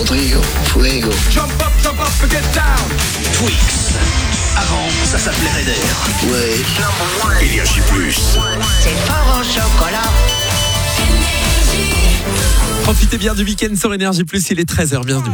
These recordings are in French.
Rodrigo, Fuego. Jump up and get down. Twix. Avant, ça s'appelait Raider. Ouais. Énergie Plus. C'est fort au chocolat. Profitez bien du week-end sur Énergie Plus, il est 13h, bienvenue.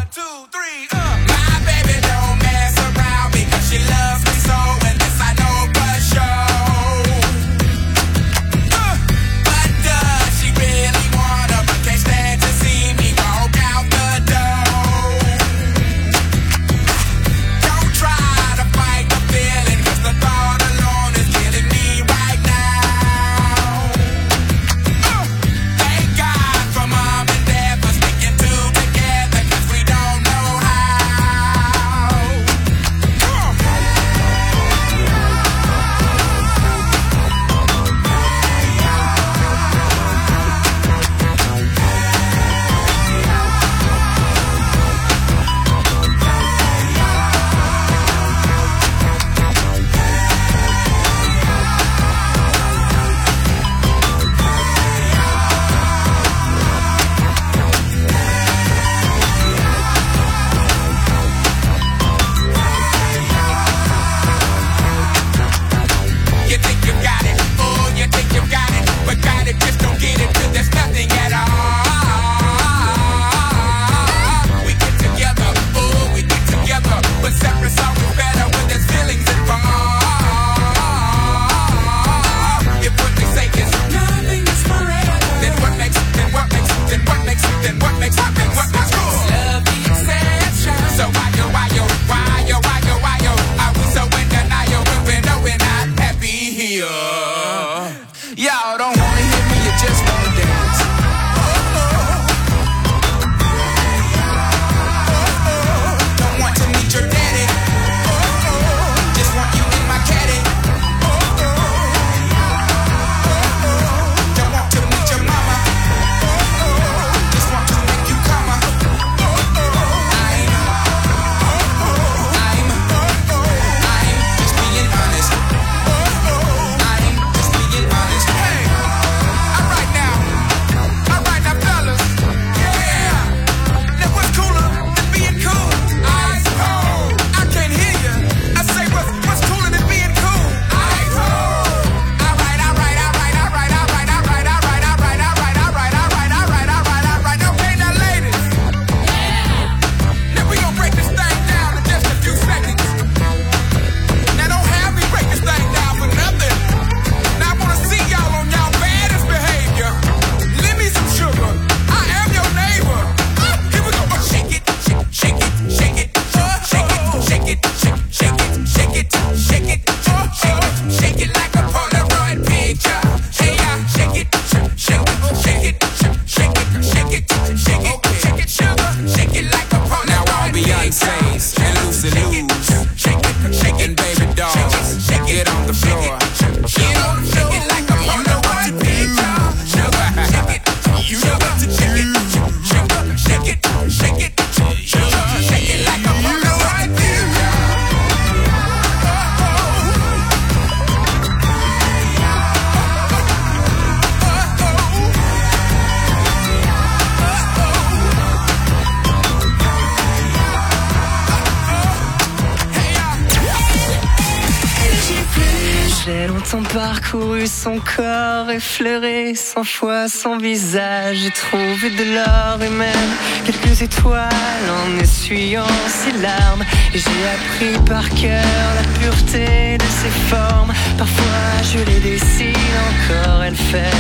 Parcouru son corps, effleuré 100 fois son visage. J'ai trouvé de l'or et même quelques étoiles en essuyant ses larmes. Et j'ai appris par cœur la pureté de ses formes. Parfois je les dessine encore, elle fait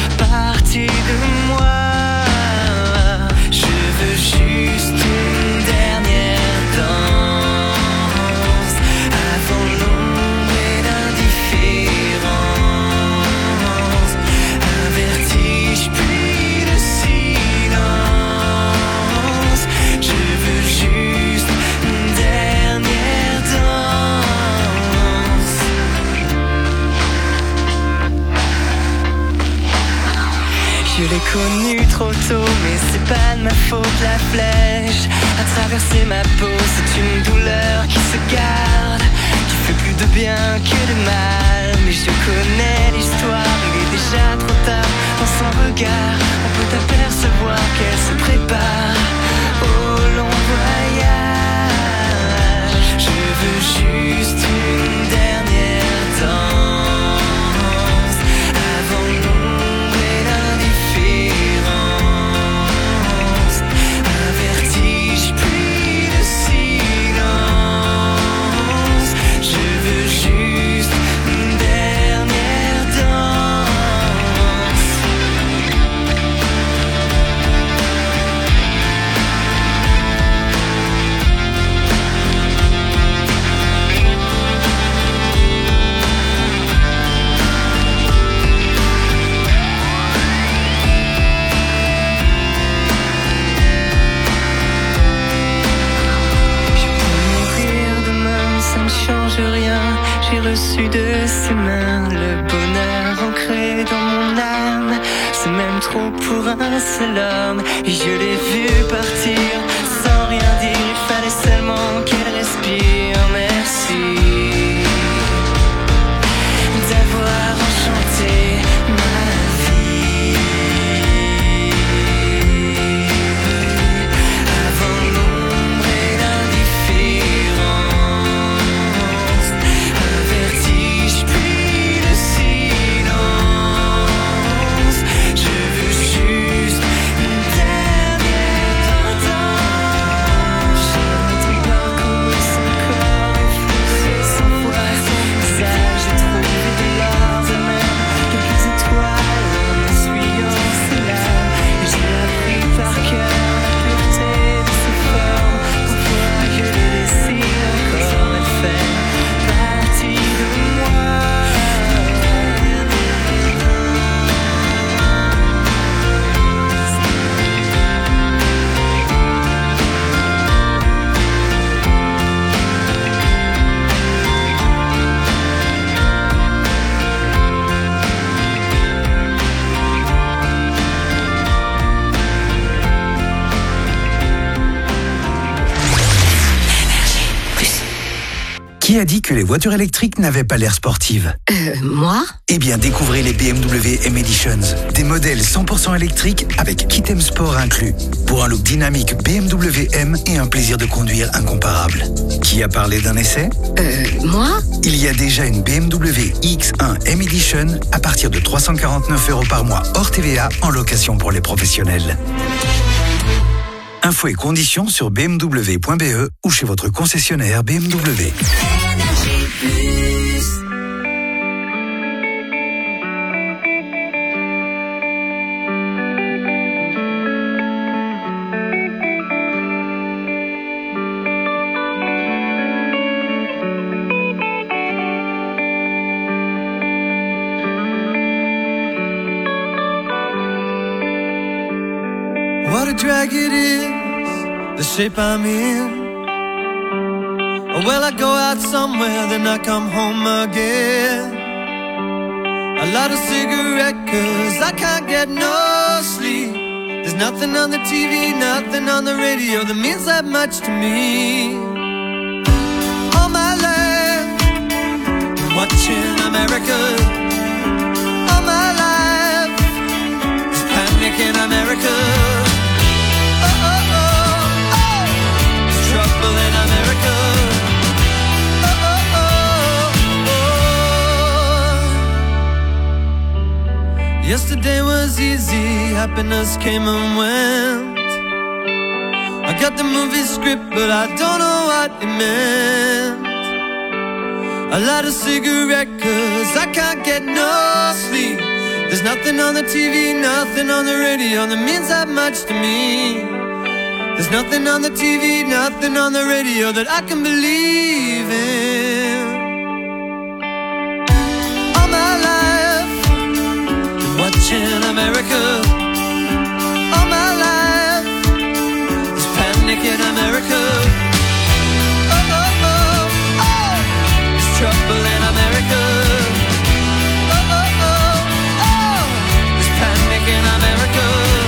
partie de moi. Je veux juste une dernière danse avant l'ombre et l'indifférence. Un vertige puis le silence. Je veux juste une dernière danse. Je l'ai connue trop tôt, mais c'est pas de ma faute. La flèche a traversé ma peau, c'est une douleur qui se garde, qui fait plus de bien que de mal. Mais je connais l'histoire, il est déjà trop tard. Dans son regard, on peut apercevoir qu'elle se prépare au long au-dessus de ses mains, le bonheur ancré dans mon âme. C'est même trop pour un seul homme. Et je l'ai vu partir sans rien dire. Il fallait seulement qu'elle respire. Merci d'avoir enchanté ma vie. Avant l'ombre et l'indifférence, un vertige puis le silence. Je veux juste une dernière tendance. Ton parcours, son corps effleuré, sans voix, sans visage. J'ai trouvé de l'or de mer, quelques étoiles en essuyant ses larmes. Et j'ai appris par cœur la pureté de ses formes. Pourquoi je le dessine encore, elle fait partie de moi. Qui a dit que les voitures électriques n'avaient pas l'air sportives? Moi? Eh bien, découvrez les BMW M Editions. Des modèles 100% électriques avec kit M Sport inclus. Pour un look dynamique BMW M et un plaisir de conduire incomparable. Qui a parlé d'un essai? Moi? Il y a déjà une BMW X1 M Edition à partir de 349 € par mois hors TVA en location pour les professionnels. Infos et conditions sur bmw.be ou chez votre concessionnaire BMW. What a drag it is, the shape I'm in. Well, I go out somewhere, then I come home again. I light a cigarette 'cause I can't get no sleep. There's nothing on the TV, nothing on the radio that means that much to me. All my life, watching America. All my life, just panic in America. Trouble in America. Yesterday was easy, happiness came and went. I got the movie script, but I don't know what it meant. I light a cigarette 'cause I can't get no sleep. There's nothing on the TV, nothing on the radio that means that much to me. There's nothing on the TV, nothing on the radio that I can believe in. All my life, been watching America. All my life, there's panic in America. Oh, oh, oh, oh, there's trouble in America. Oh, oh, oh, oh, there's panic in America.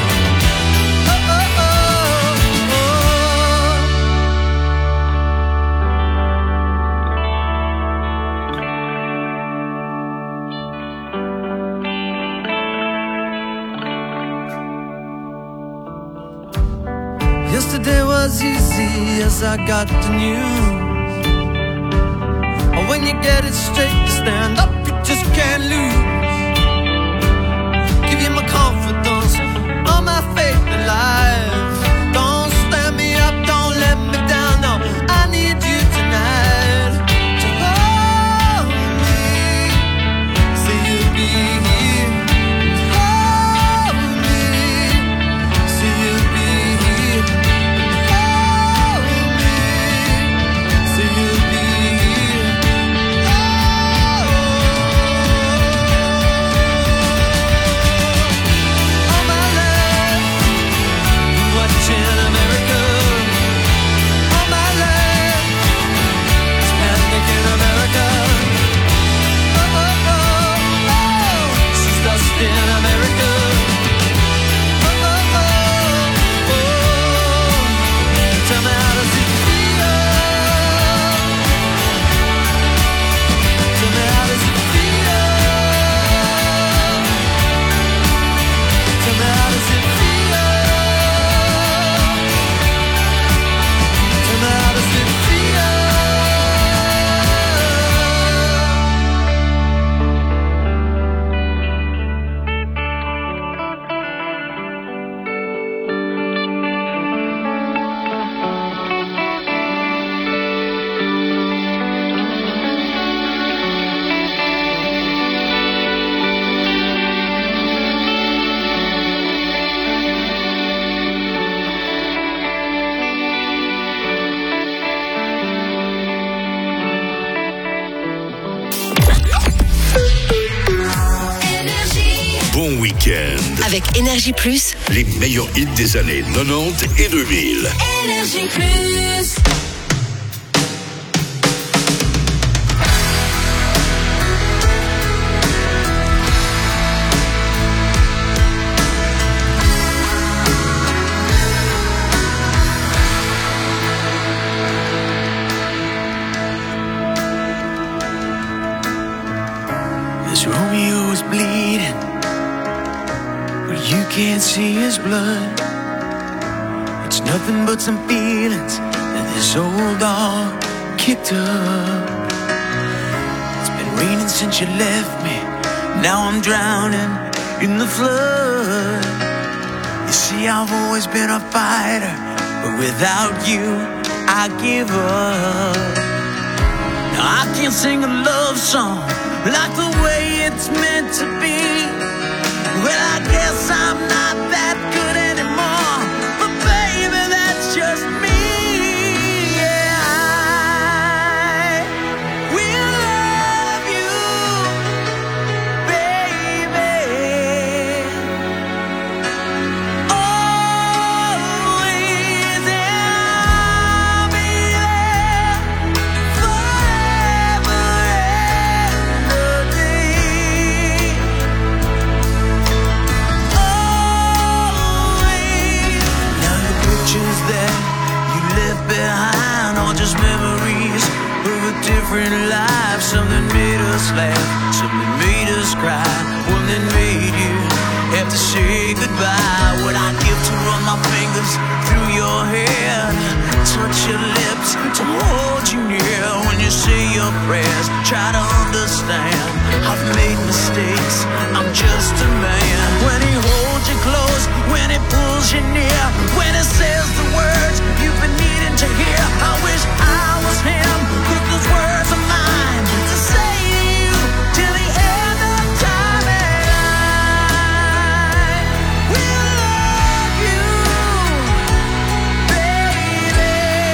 Yesterday was easy as I got the news. When you get it straight, you stand up, you just can't lose. Give you my confidence, all my faith in life. Don't stand me up, don't let me down, no, I need you tonight. To hold me, say you'll be here. Hold me, say you'll be here. Hold me, say you'll be here. All my life, Week-end. Avec Énergie Plus. Les meilleurs hits des années 90 et 2000. Énergie Plus. This Romeo is bleeding, but you can't see his blood. It's nothing but some feelings that this old dog kicked up. It's been raining since you left me, now I'm drowning in the flood. You see, I've always been a fighter, but without you, I give up. Now I can't sing a love song like the way it's meant to be. Well, I guess I'm not that good anymore, but baby, that's just me. Yeah, I will love you, baby, always, and I'll be there forever. Behind all just memories of a different life. Something made us laugh, something made us cry, one that made you have to say goodbye. What I'd give to run my fingers through your hair, touch your lips, to hold you near when you say your prayers. Try to understand, I've made mistakes, I'm just a man. When he holds you close, when he pulls you near, when he says the words you've been needing to hear. I wish I was him, but those words are mine to say to you till the end of time. And I will love you, baby,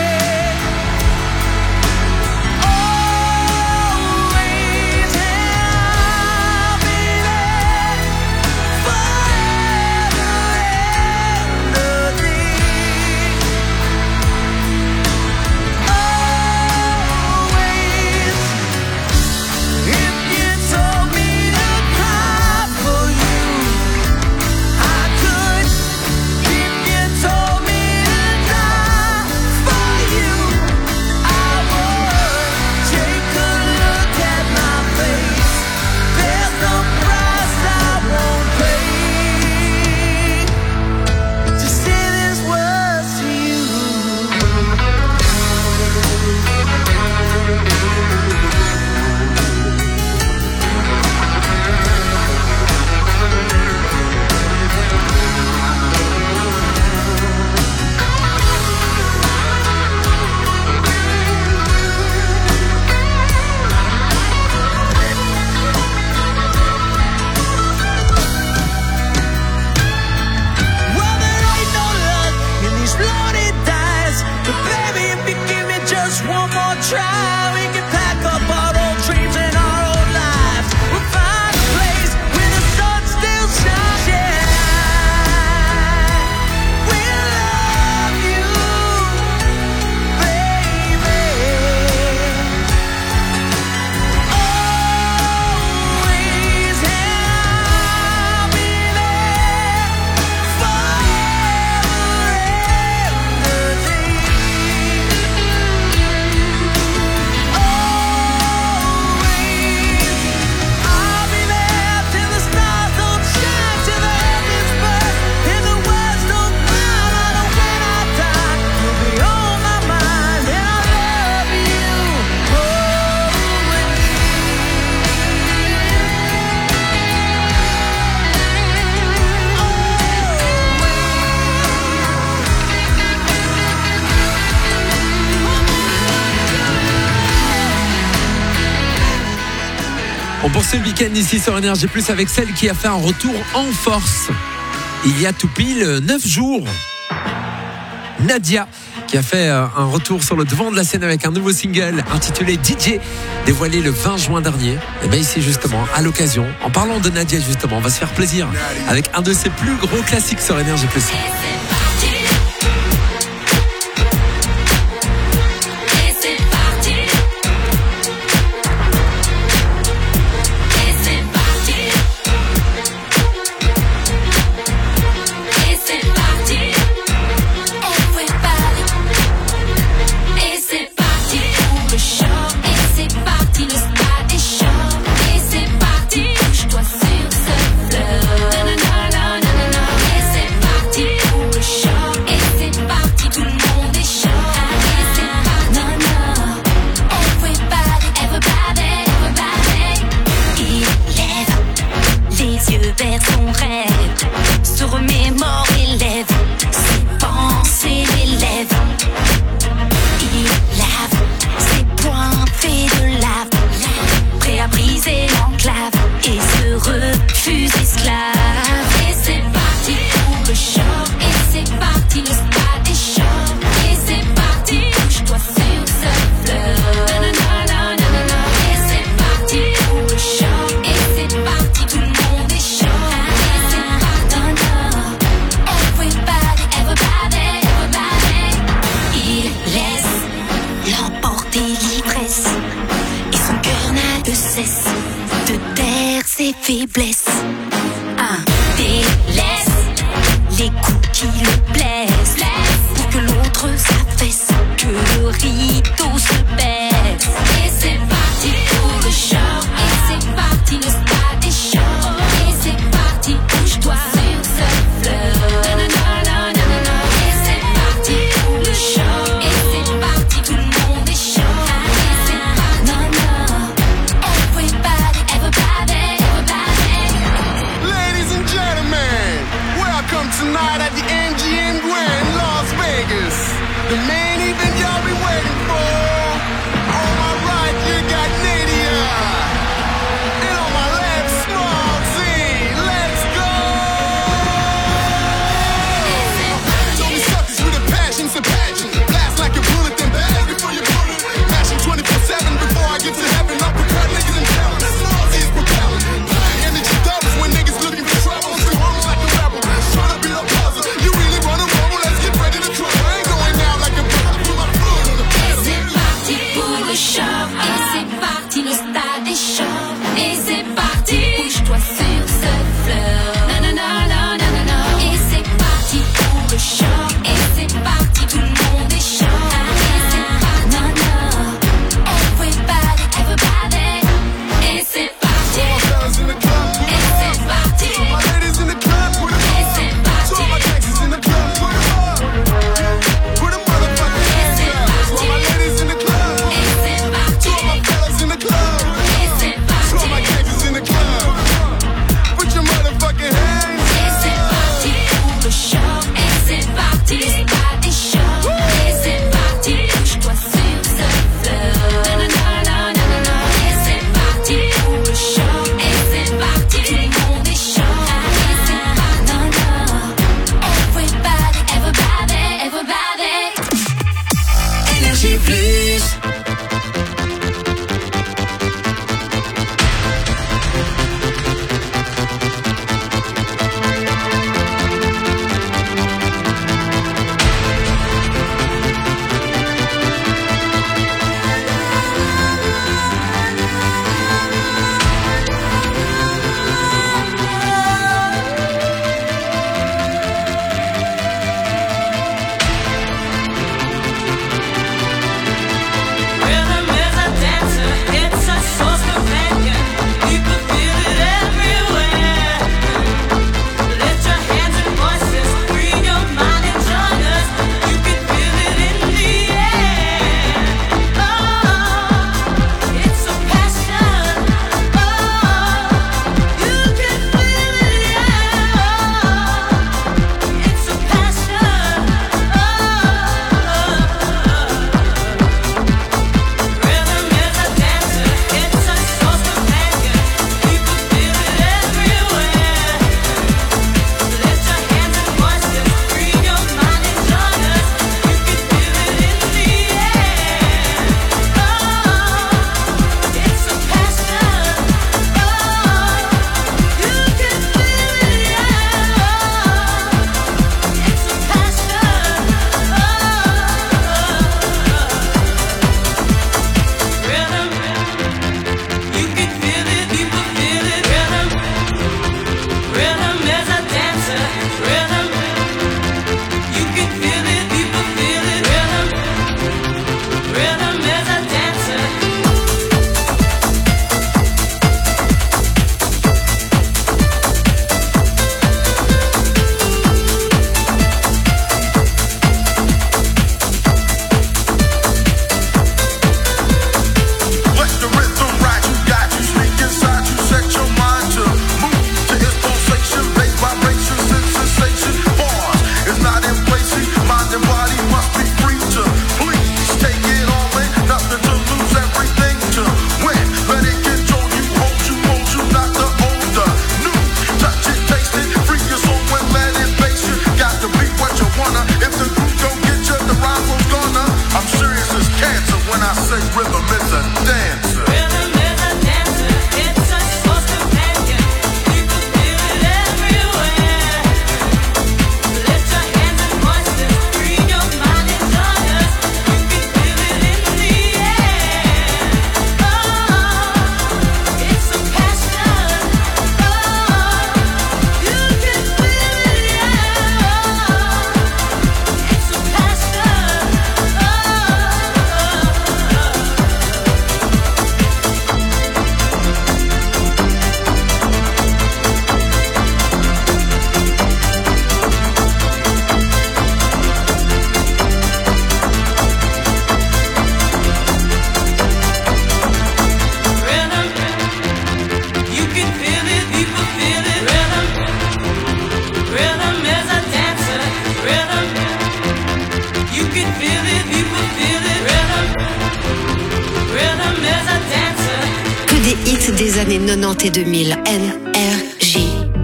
always, and I'll be there forever and a day. Try, we can pack up our old dreams and our old lives. We'll find a place where the sun still shines. Yeah, we'll love you, baby, always, and I'll be there forever and a day. On poursuit le week-end ici sur Énergie Plus avec celle qui a fait un retour en force. Il y a tout pile 9 jours. Nadia qui a fait un retour sur le devant de la scène avec un nouveau single intitulé DJ, dévoilé le 20 juin dernier. Et bien ici justement, à l'occasion, en parlant de Nadia justement, on va se faire plaisir avec un de ses plus gros classiques sur Énergie Plus. Vers son rêve, se remémore et lève ses pensées, les lèvres. Il lave ses poings faits de lave, prêt à briser l'enclave et se refuse esclave. Et c'est parti pour le show, et c'est parti, le stade est chaud. Et c'est parti, bouge-toi sur ce fleur. Et c'est parti pour le show, et c'est parti, tout le monde est chaud. L'emporter l'ivresse et son cœur n'a de cesse de taire ses faiblesses. Délaisse les coups qui le blessent pour que l'autre s'affaisse, que le rideau se baisse. Et c'est parti pour le show, et c'est parti, le stade est chaud. Et c'est parti, bouge-toi sur ce fleur. Et c'est parti pour le show, et c'est parti, tout le monde est chaud. Et c'est parti, everybody. Ladies and gentlemen, welcome tonight at the MGM Grand, Las Vegas. The main event y'all been waiting for. On my right, you got Nadia. And on my left, Small Z. Let's go! Don't be suckers with a passion, so passion. Blast like a bullet, then bag before you pull it. Mashing 24/7 before I get to heaven. I'll prepare niggas and tell them. Small Z is propelling. Energy doubles when niggas looking for trouble. I'm still home like a rebel. Trying to beat a puzzle. You really wanna roll? Let's get ready to trouble. I ain't going down like a brother. Put my foot on the pedal. C'est parti pour le show, et c'est parti, le stade est chaud. Et c'est parti, bouge-toi sur ce fleur. Et c'est parti pour le show, et c'est parti, tout le monde est chaud. Et c'est parti, everybody. Et c'est parti, All my fellas in the club, put et it c'est parti, up. My ladies in the club, put it et up. c'est To parti. all my gangsters in the club, put it up. Put a motherfucking hands up. To all my ladies in the club, put it up. Et c'est parti, To all my fellas in the club, et c'est to all my parti. gangsters in the club, put your motherfucking hands up. Et c'est parti pour le show, et c'est parti, le stade est chaud. Et c'est parti, bouge-toi sur ce fleur. Et c'est parti pour le show, et c'est parti, tout le monde est chaud. Et c'est parti, everybody. Énergie Plus. années 90 et 2000. NRJ+.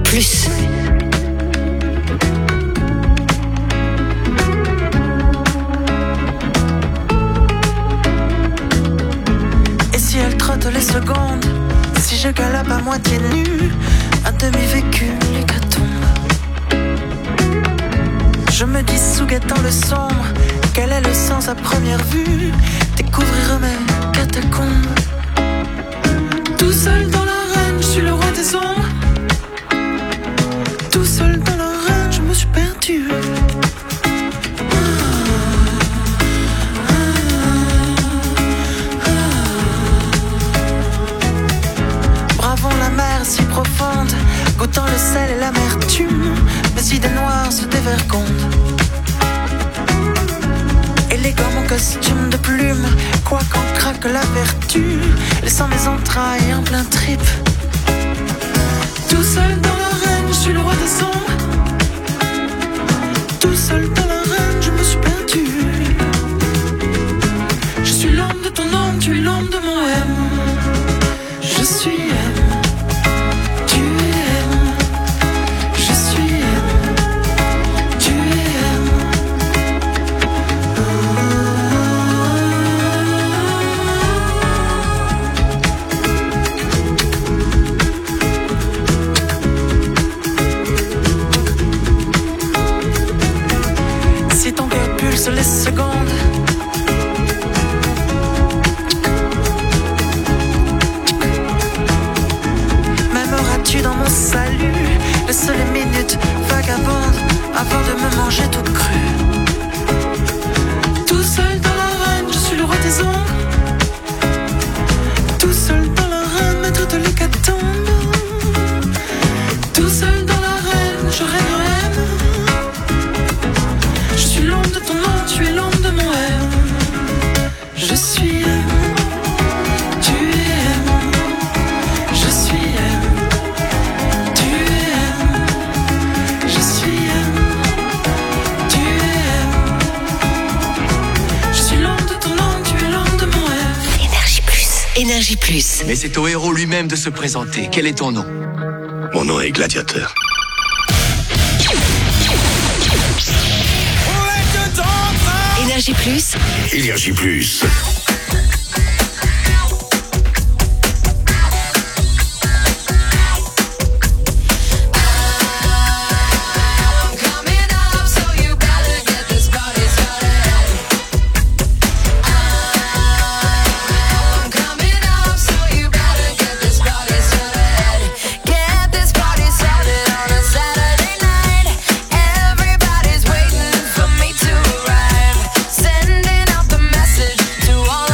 Et si elle trotte les secondes, si je galope à moitié nu, à demi vécu l'hécatombe. Je me dis sous guettant le sombre, quel est le sens à première vue? Découvrir mes catacombes. Tout seul dans l'arène, je suis le roi des ombres. Tout seul dans l'arène, je me suis perdu. Bravons la mer si profonde, goûtant le sel et l'amertume. Mes idées noires se dévergondent. Élégant mon costume de plume, quoi qu'en craque la vertu, laissant mes entrailles en plein trip. Tout seul dans l'arène, je suis le roi des ombres. Tout seul dans l'arène, je me suis perdu. Je suis l'homme de ton homme, tu es l'homme de mon M. Je suis M. Tu es M. Je suis M. Tu es M. Si ton cœur pulse les secondes, m'aimeras-tu dans mon salut? Laisse les minutes vagabondes avant de me manger tout cru. Tout seul dans l'arène, je suis le roi des ombres. Tout seul dans l'arène, maître de l'hécatombe. Tout seul dans l'arène, je règne en haine. Je suis l'ombre de ton nom, tu es l'ombre de mon M. Je suis M. Tu es M. Je suis M. Tu es M. Je suis M. Tu es M. Je suis l'ombre de ton nom, tu es l'ombre de mon M. Énergie Plus. Énergie Plus. Mais c'est au héros lui-même de se présenter. Quel est ton nom? Mon nom est Gladiateur. Énergie Plus. Énergie Plus. Everybody's waiting for me to arrive, sending out the message to all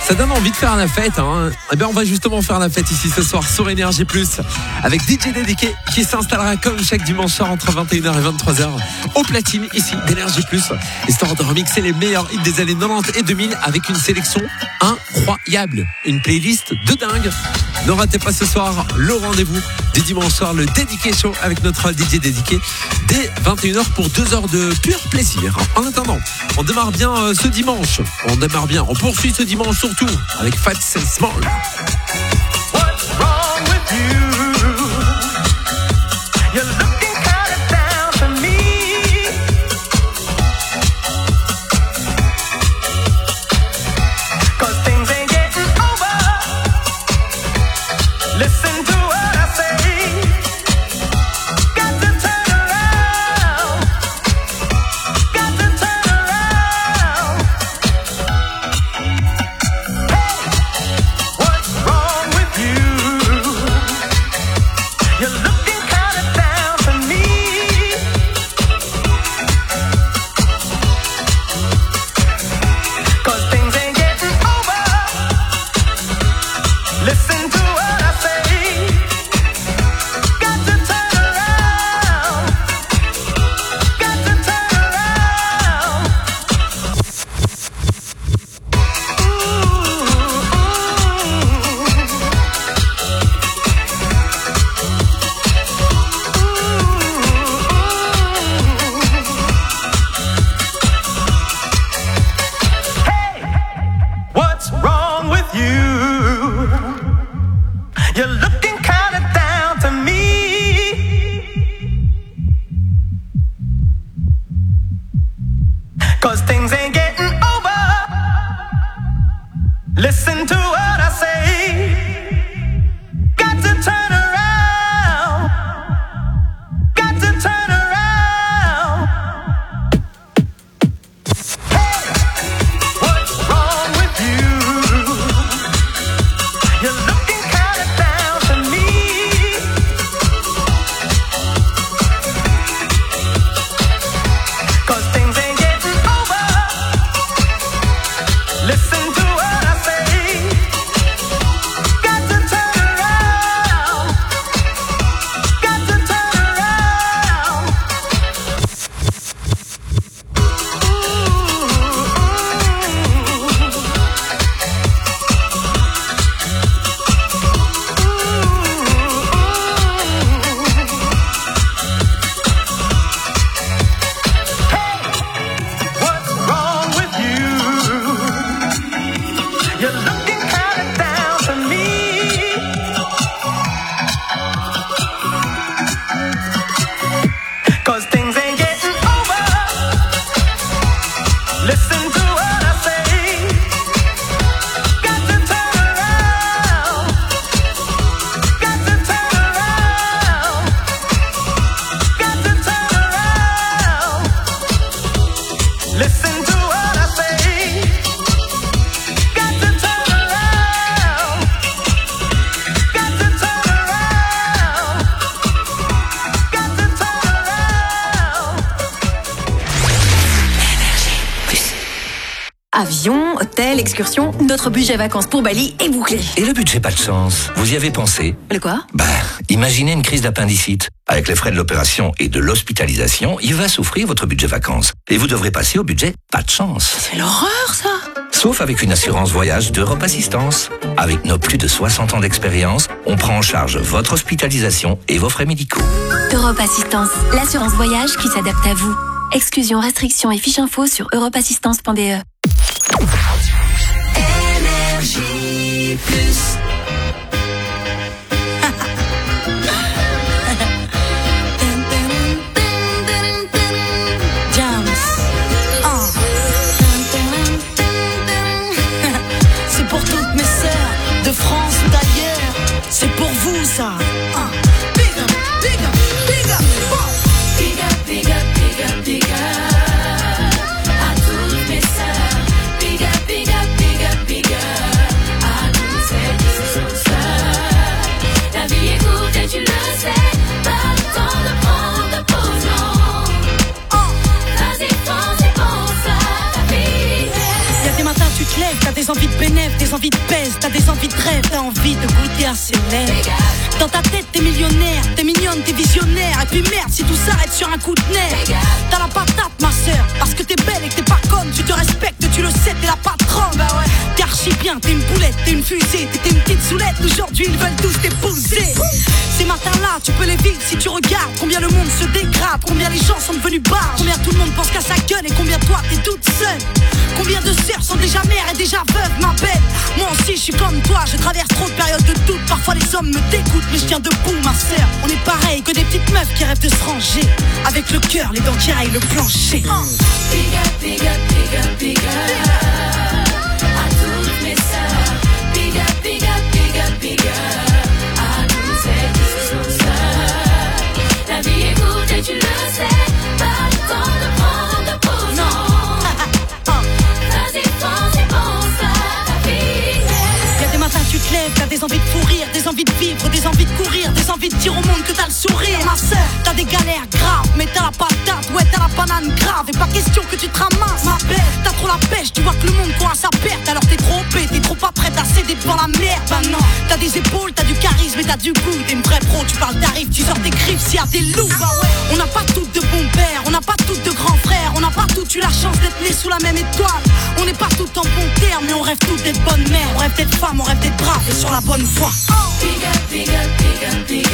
Ça donne envie de faire la fête, hein. Eh bien, on va justement faire la fête ici ce soir sur Énergie Plus avec DJ Dédiqué qui s'installera comme chaque dimanche soir entre 21h et 23h au platine ici d'Énergie Plus, histoire de remixer les meilleurs hits des années 90 et 2000 avec une sélection incroyable, une playlist de dingue. Ne ratez pas ce soir le rendez-vous du dimanche soir, le Dédiqué Show avec notre DJ Dédiqué dès 21h pour 2 heures de pur plaisir. En attendant, on démarre bien ce dimanche. On poursuit ce dimanche surtout avec Fats and Small. What's wrong with you? You're looking kinda down to me. 'Cause things ain't getting over. Listen to what I say. Got to turn around. Got to turn around. What's wrong with you? You're looking kinda down to me. 'Cause things ain't getting over. Listen to what I say. Got to turn around. Got to turn around. What's wrong with you? You're looking kinda down to me. 'Cause things ain't getting over. Listen to what I say. Got to turn around. Got to turn around. What's wrong with you? You're looking kinda down to me. 'Cause things ain't getting over. Listen to what I say. Got to turn around. Got to turn around. What's wrong with you? You're looking kinda down to me. 'Cause things ain't getting over. Listen to what I say. Got to turn around. Got to turn around. Got to turn around. Listen to what I say. Got to turn around. Got to turn around. Got to turn around. Avion, hôtel, excursion, notre budget vacances pour Bali est bouclé. Et le budget pas de chance, vous y avez pensé? Le quoi? Imaginez une crise d'appendicite. Avec les frais de l'opération et de l'hospitalisation, il va souffrir votre budget vacances. Et vous devrez passer au budget pas de chance. C'est l'horreur, ça. Sauf avec une assurance voyage d'Europe Assistance. Avec nos plus de 60 ans d'expérience, on prend en charge votre hospitalisation et vos frais médicaux. Europe Assistance, l'assurance voyage qui s'adapte à vous. Exclusions, restrictions et fiches info sur europeassistance.be. Énergie Plus. Jams. C'est pour toutes mes sœurs de France ou d'ailleurs. C'est pour vous ça. Big up, big up, big up. Big up, big up, big up, big up. À toutes mes sœurs. Big up, big up, big up, big up. À toutes celles qui se sont seules. La vie est courte et tu le sais. Pas le temps de prendre pause, non. Vas-y, fonce et pense à ta vie. Y'a des matins tu te lèves, t'as des envies de bénéf, des envies baisse, t'as des envies de rêve, t'as envie de goûter à ses lèvres. Dans ta tête t'es millionnaire, t'es mignonne, t'es visionnaire. Et puis merde si tout s'arrête sur un coup de nerf. T'as la patate ma sœur, parce que t'es belle et que t'es pas conne. Tu te respectes, tu le sais, t'es la patronne. Bah ouais. T'es archi bien, t'es une boulette, t'es une fusée. T'es une petite soulette, aujourd'hui ils veulent tous t'épouser. Ces matins-là, tu peux les vivre si tu regardes combien le monde se dégrade, combien les gens sont devenus barges, combien tout le monde pense qu'à sa gueule et combien toi t'es toute seule. Combien de sœurs sont déjà mères et déjà veuves, ma belle. Moi aussi je suis comme toi, je traverse trop de périodes de doute. Parfois les hommes me dégoûtent mais je tiens debout ma sœur. On est pareil que des petites meufs qui rêvent de se ranger, avec le cœur, les dents qui raillent le plancher. Big up, big up, big up, big up à toutes mes sœurs. Big up, big up, big up, big up à toutes celles qui se sentent seules. La vie est courte et tu le sais, pas le temps de prendre de pause. Non, vas-y fonce et pense à ta vie. Y'a des matins tu te lèves, t'as des envies de pourrir, des envies de vivre, des envies de courir, des envies de dire au monde que t'as le sourire. Ma sœur, t'as des galères graves, mais t'as la patate, ouais t'as la banane grave. Et pas question que tu te ramasses, ma belle. T'as trop la pêche, tu vois que le monde court à sa perte. Alors t'es trop opé, t'es trop pas prête à céder devant la merde. Bah non, t'as des épaules, t'as du charisme et t'as du goût. T'es une vraie pro, tu parles tarif, tu sors des griffes s'il y a des loups. Bah ouais, on n'a pas toutes de bons pères, on n'a pas toutes de grands frères, on n'a pas toutes eu la chance d'être nés sous la même étoile. On n'est pas toutes en bon terme, mais on rêve toutes d'être bonnes mères. On rêve d'être femmes, on rêve d'être braves et sur la bonne voie. Big up, big up, big up, big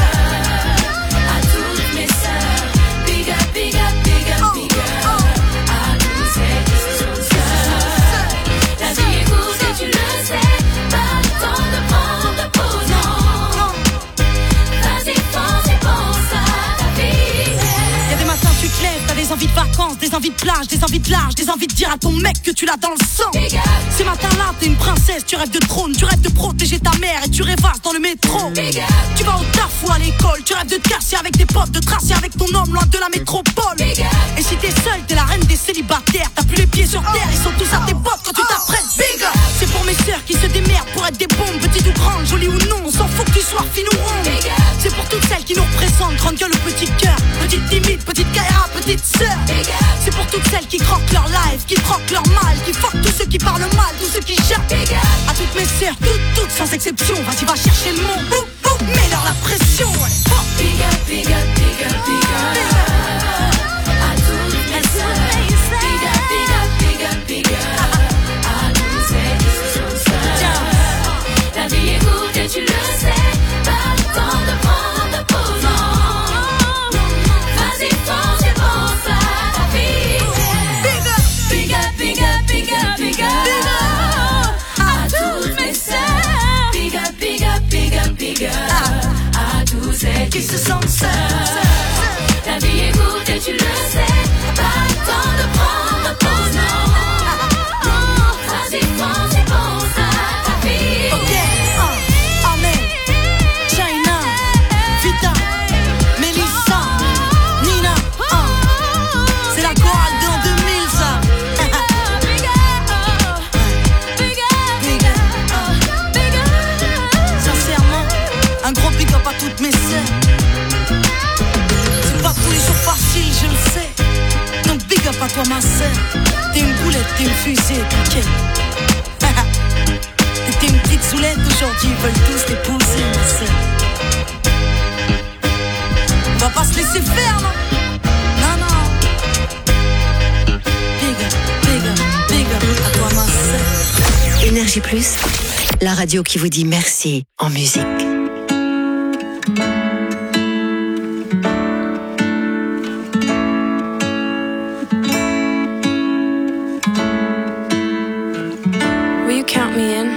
up à toutes mes sœurs. Big up, big up, big up, big up à toutes celles qui se sentent seules. La vie est courte et tu le sais, pas le temps de prendre de pause. Non, vas-y fonce et pense à ta vie. Y'a des matins tu te lèves, t'as des envies de vacances, des envies de plage, des envies de large, des envies de dire à ton mec que tu l'as dans le sang. Ces matins-là t'es une princesse, tu rêves de trône, tu rêves de protéger ta mère et tu rêvasses dans le métro. Tu vas au taf ou à l'école, tu rêves de te casser avec tes potes, de tracer avec ton homme loin de la métropole. Et si t'es seule, t'es la reine des célibataires, t'as plus les pieds sur terre, ils sont tous à tes bottes quand tu t'apprêtes. C'est pour mes sœurs qui se démerdent pour être des bombes, petites ou grandes, jolies ou non, on s'en fout que tu sois fine ou ronde. C'est pour toutes celles qui nous représentent, grande gueule ou petit cœur, petite timide, petite Kaira, petite sœur. C'est pour toutes celles qui croquent leur life, qui croquent leur mal, qui fuck tous ceux qui parlent mal, tous ceux qui jappent. À toutes mes sœurs, toutes sans exception, vas-y va chercher le mot, mets-leur la pression. Big up, big up, big up, big up à toutes mes sœurs. Big up, big up, big up, big up à toutes celles qui se sentent seules. La vie est courte et tu le sais, pas le temps de prendre de pause. Non, vas-y fonce et pense à ta vie. Big up, big up, big up, big up à toutes mes sœurs. Big up, big up, big up, big up à toutes celles qui se sentent seules. La vie est courte et tu le sais, pas le temps de prendre de pause. Non, vas-y fonce et pense à ta vie. Amen, China, Vita, Melissa, Nina, c'est la chorale de l'an 2000 ça. Sincèrement, un gros big up à toutes mes sœurs. C'est pas tous les jours facile, je le sais. Donc big up à toi ma sœur. T'es une boulette, t'es une fusée, t'inquiète. T'es une petite soulette, aujourd'hui ils veulent tous t'épouser ma sœur. On va pas se laisser faire non. Non non. Big up à toi ma sœur. Énergie Plus, la radio qui vous dit merci en musique. Will you count me in?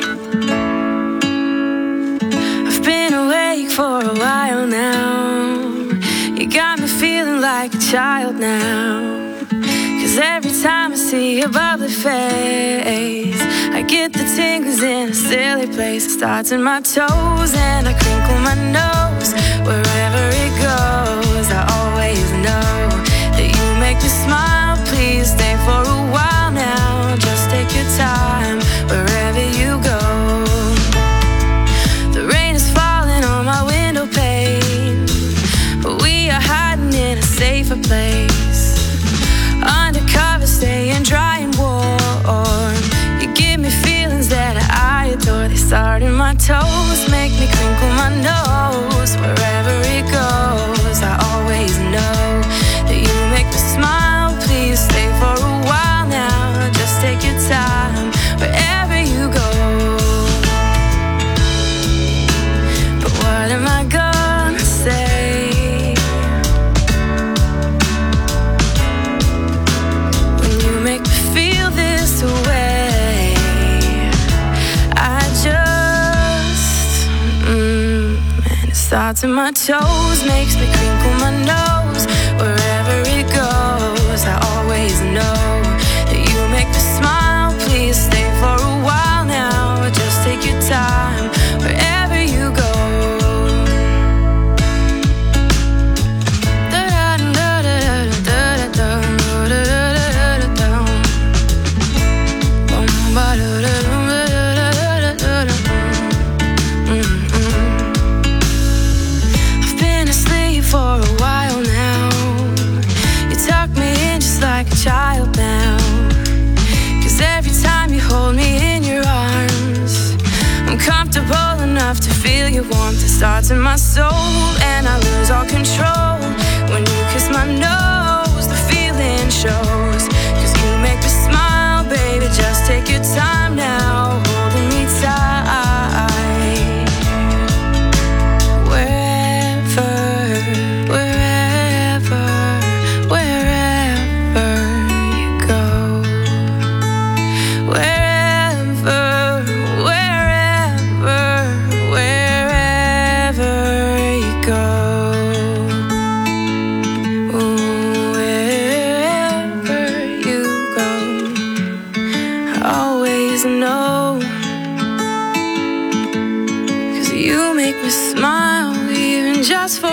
I've been awake for a while now. You got me feeling like a child now. 'Cause every time I see your bubbly face, I get the tingles in a silly place. It starts in my toes and I crinkle my nose. Wherever it goes, I always know that you make me smile. Please stay for a while now. Just take your time wherever you go. The rain is falling on my window pane, but we are hiding in a safer place. Undercover, staying dry and warm. You give me feelings that I adore. They toes make me crinkle my nose. Wherever it goes, I always know that you make me smile. Please stay for a while now. Just take your time wherever you go. But what am I gonna say when you make me feel this way? I just and it starts in my toes, makes me crinkle my nose. Wherever it goes, I always know that you make me smile. Please stay for a while now. Just take your time wherever you go. I've been asleep for a while now. You tuck me in just like a child now. 'Cause every time you hold me in your arms, I'm comfortable enough to feel your warmth. It starts in my soul and I lose all control. When you kiss my nose, the feeling shows. 'Cause you make me smile, baby, just take your time now, holding me tight. Wherever, wherever, wherever you go. Wherever, wherever, wherever you go. Wherever you go, I always know. 'Cause you make me smile, even just for a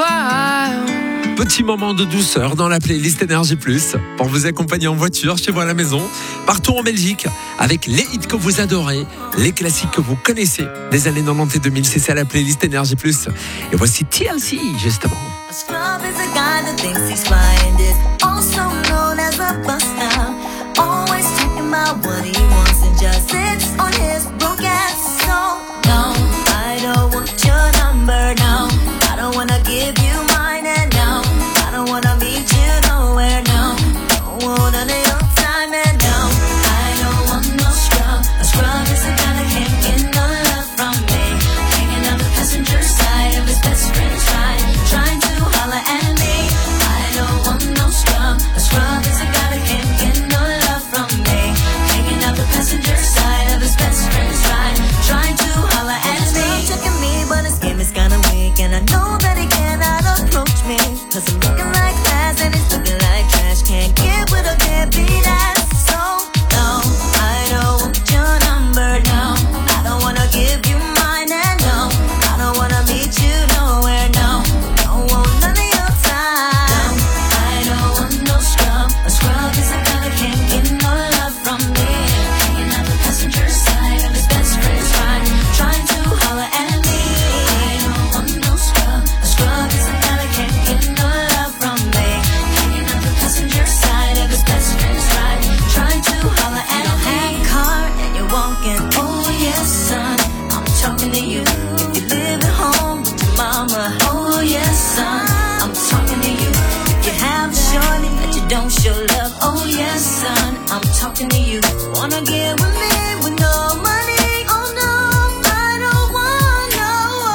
while. Petit moment de douceur dans la playlist Énergie Plus pour vous accompagner en voiture, chez vous à la maison, partout en Belgique, avec les hits que vous adorez, les classiques que vous connaissez des années 90 et 2000. C'est ça la playlist Énergie Plus. Et voici TLC justement. A scrub is a guy that thinks he's flying this, also known as a buster. Always talking about what he wants and just sits on his broke ass. So no, I don't want your number, no. I don't wanna give you mine, and no, I don't wanna meet you nowhere, no. Don't want none of your time, and no, I don't want no scrub. A scrub is a guy that can't get no love from me, hanging on the passenger side of his best friend's ride, trying to holler at me. I don't want no scrub. A scrub is a guy that can't get no love from me, hanging out the passenger side of his best friend's ride, trying to holler at me. He's checking me, but his game is kinda weak, and I know that he cannot approach me, 'cause I'm looking like glass and he's looking like trash. Can't get with a deadbeat ass. So no, I don't want your number, no. I don't wanna give you mine, and no, I don't wanna meet you nowhere, no. Don't want none of your time. No, I don't want no scrub. A scrub is a guy that can't get no love from me, hanging out the passenger side of his best friend's ride, trying to holler at me. I don't want no scrub. A scrub is a guy that can't get no love from me, hanging out the passenger side of his best friend's ride, trying to holler at me. You don't have a car and you're walking. Oh yes, son, I'm talking to you. You live at home with your mama. Oh yes, son, I'm talking to you. You have a shorty that you don't show love. Oh yes, son, I'm talking to you. Wanna get with me with no money? Oh no, I don't want no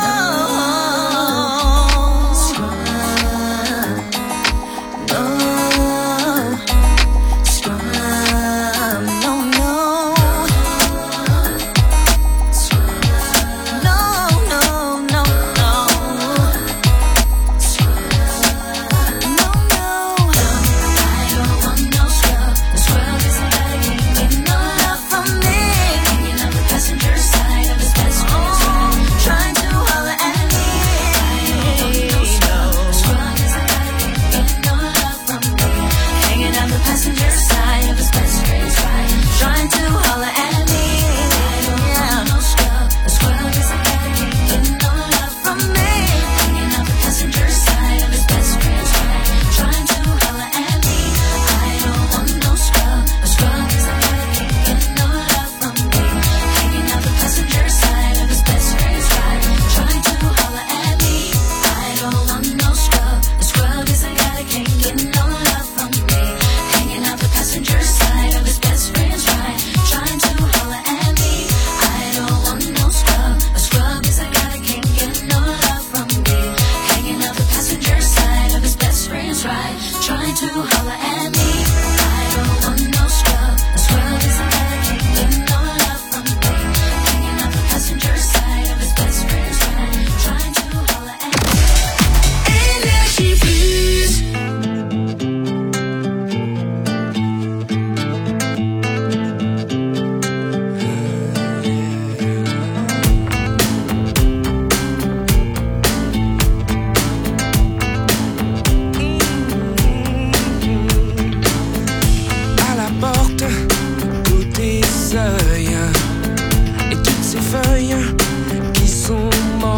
scrub. No scrub. No, no. No, no, no, no. No, no. I don't want no scrub. A scrub is a guy that can't get no love from me.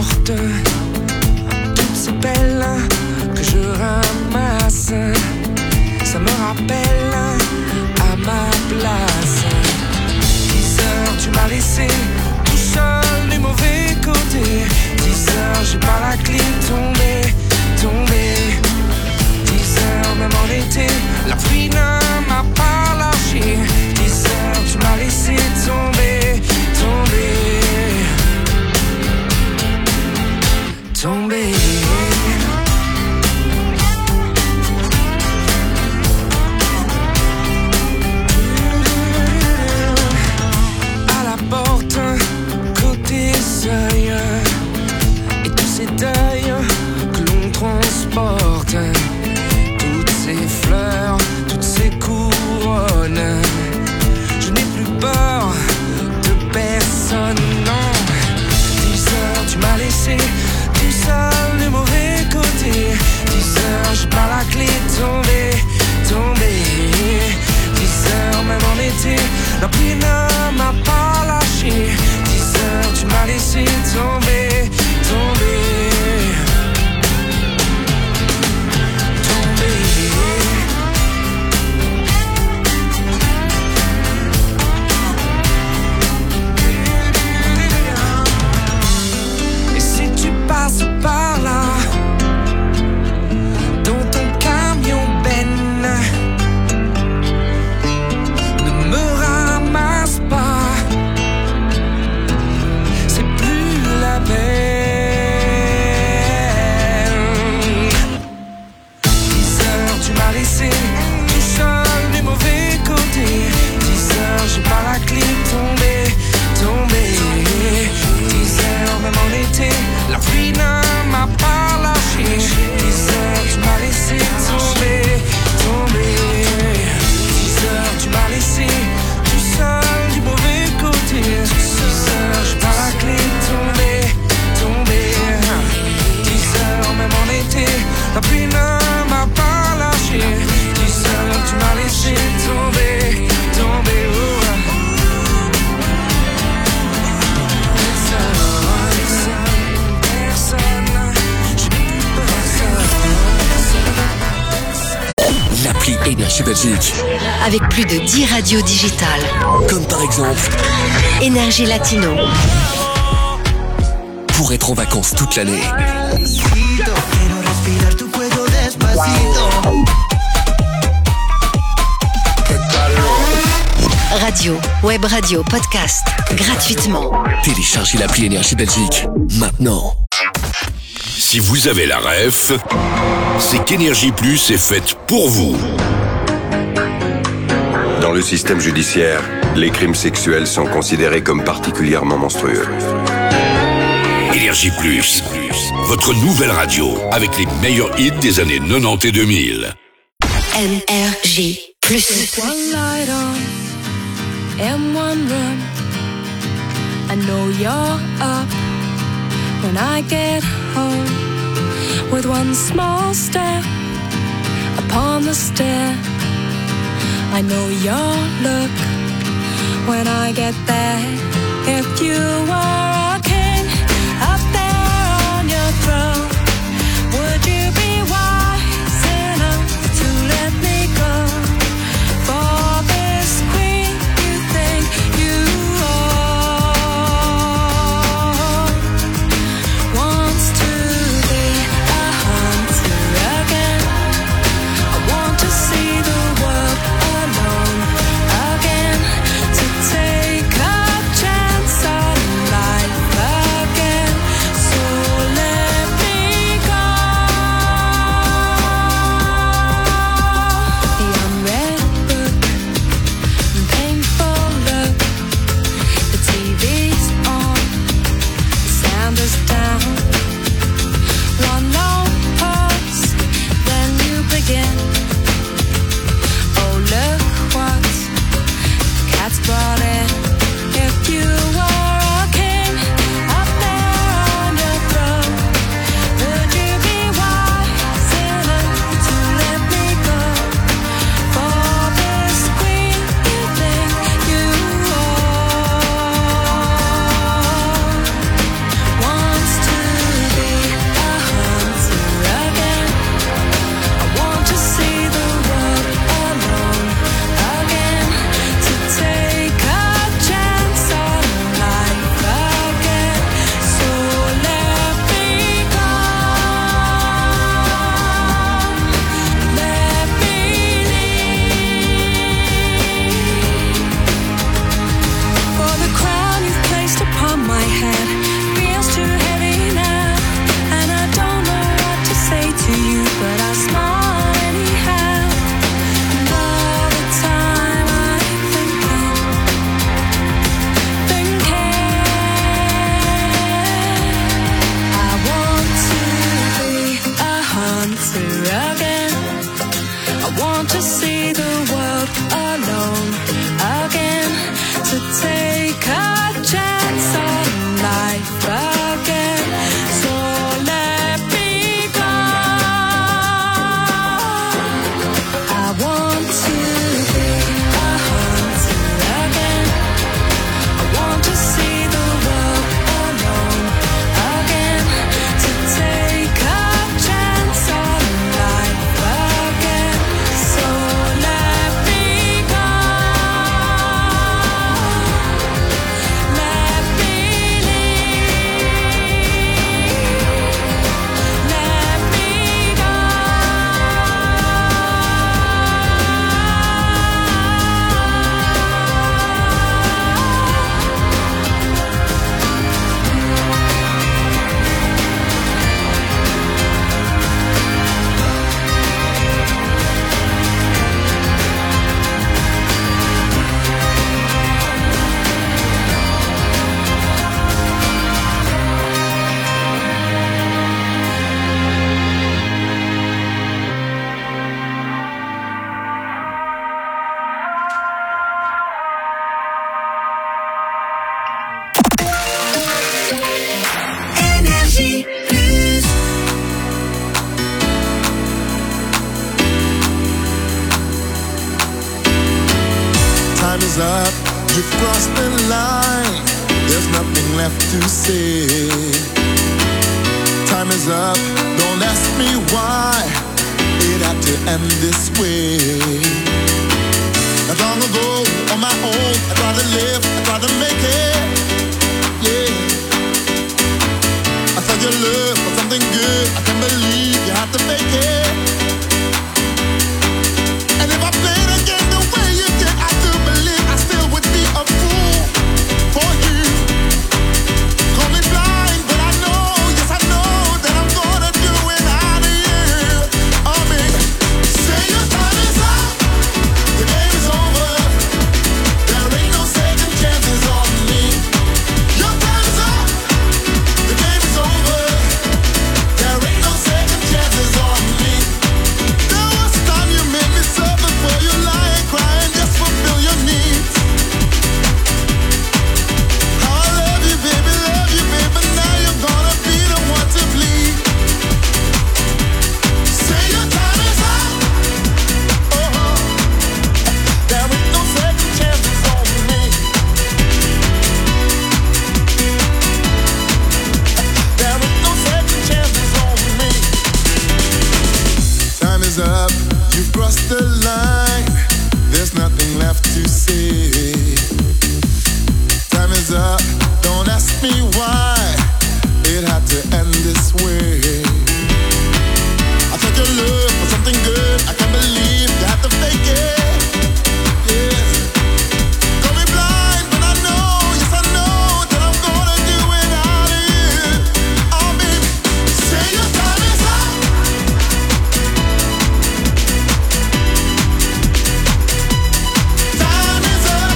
porte toutes ces belles que je ramasse. Ça me rappelle à ma place. 10 heures, tu m'as laissé tout seul du mauvais côté. 10 heures, j'ai pas la clé, tombé. 10 heures, même en été, la pluie ne m'a pas lâché. 10 heures, tu m'as laissé tomber. À la porte, côté seuil, et tous ces deuils que l'on transporte, toutes ces fleurs, toutes ces couronnes. Je n'ai plus peur de personne, non. 10 heures, tu m'as laissé tout seul du mauvais côté. 10 heures, j'ai pas la clé, tombé. 10 heures, même en été, la pluie ne m'a pas lâché. 10 heures, tu m'as laissé tomber. Et si tu passes par là, dans ton camion Ben, ne me ramasse pas, c'est plus la peine. 10 heures, tu m'as laissé tout seul du mauvais côté. 10 heures, j'ai pas la clé, tombé. 10 heures, même en été, la pluie ne m'a pas lâché. 10 heures, tu m'as laissé tomber. 10 heures, tu m'as laissé tout seul du mauvais côté. 10 heures, j'ai pas la clé, tombé. 10 heures, même en été, la pluie ne m'a pas lâché. 10 heures, tu m'as laissé tomber. L'appli Énergie Belgique. Avec plus de 10 radios digitales. Comme par exemple Énergie Latino. Pour être en vacances toute l'année. Radio, web radio, podcast, gratuitement. Téléchargez l'appli Énergie Belgique, maintenant. Si vous avez la ref, c'est qu'Énergie Plus est faite pour vous. Dans le système judiciaire, les crimes sexuels sont considérés comme particulièrement monstrueux. Énergie Plus, votre nouvelle radio avec les meilleurs hits des années 90 et 2000. NRJ Plus. One light on and one room. I know you're up when I get home. With one small step upon the stair, I know your look when I get there. If you were a king up there on your throne, would you be wise enough to let me go? For this queen you think you are wants to be a hunter again. I want to see the world alone again, to take a chance on life. want to see the world alone again, to take a chance on life again. So let me go. I want to be a hunter again. I want to see the world alone again, to take a chance on life again. So let me go. Let me leave. Let me go. Énergie Plus. Time is up, you've crossed the line. There's nothing left to say. Time is up, don't ask me why it had to end this way. Not long ago, on my own, I tried to live, I tried to make it. Yeah. I thought your love was something good, I can't believe you had to fake it. And if I played again the way you did, I do believe I still would be a fool for you. Call me blind, but I know, yes I know that I'm gonna do it out of you. Oh baby, say your time is up, the game is over. There ain't no second chances on me. Your time is up, the game is over. There ain't no second chances on me. There was time you made me suffer for you, lying, crying, just fulfill your needs. How I love you, baby, now you're gonna be the one to bleed. Say your time is up. Oh, there ain't no second chances on me. There ain't no second chances on me. Time is up, you've crossed the line. There's nothing left to say. Time is up, don't ask me why it had to end this way. I thought your love was something good, I can't believe you had to fake it. Yeah. Call me blind, but I know, yes I know that I'm gonna do it out of you. Oh baby, say your time is up. Time is up.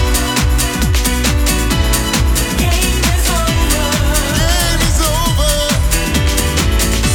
Game is over. Game is over.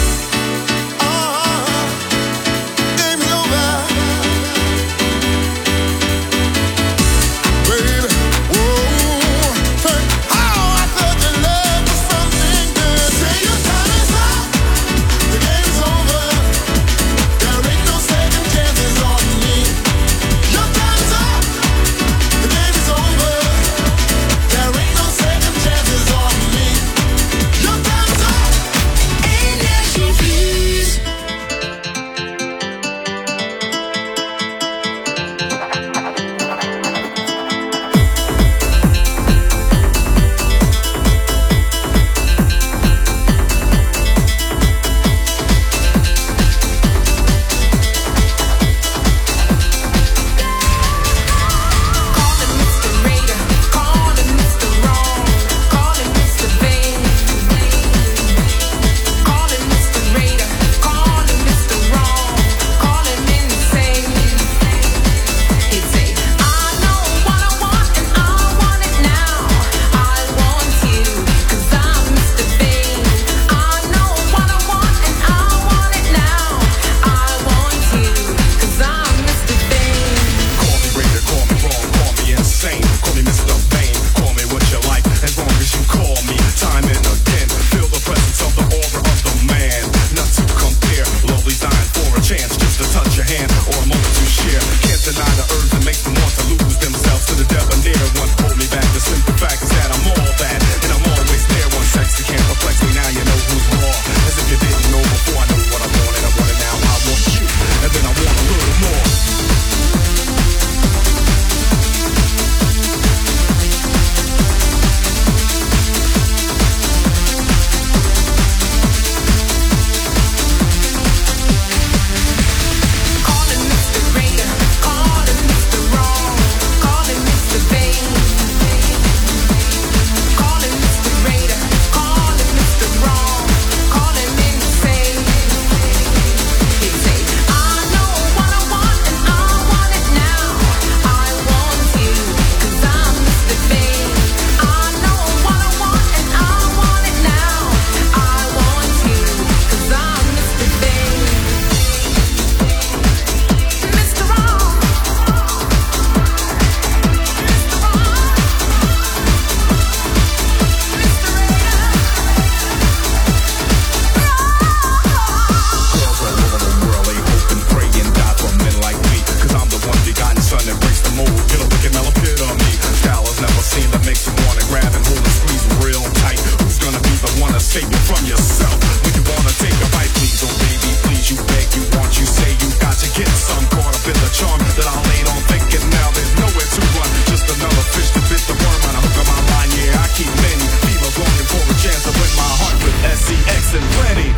and plenty.